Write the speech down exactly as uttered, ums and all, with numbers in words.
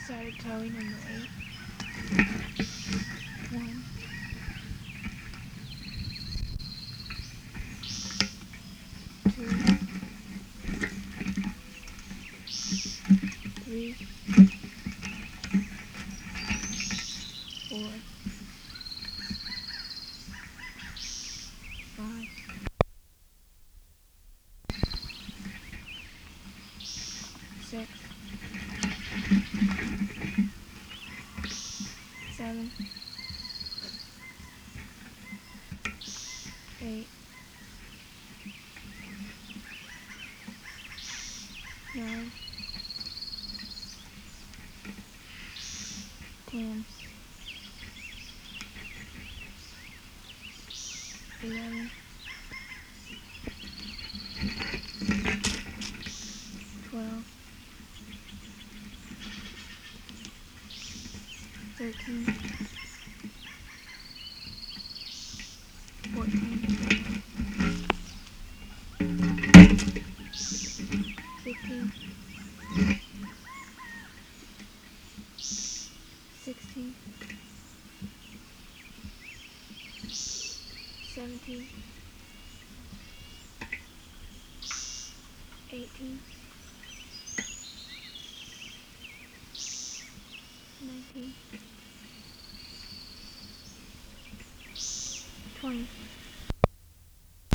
started towing number eight. One, two, three, four, five, six, seven, eight, nine, ten, eleven, twelve, thirteen, fourteen, fifteen, sixteen, seventeen, eighteen, nineteen, twenty.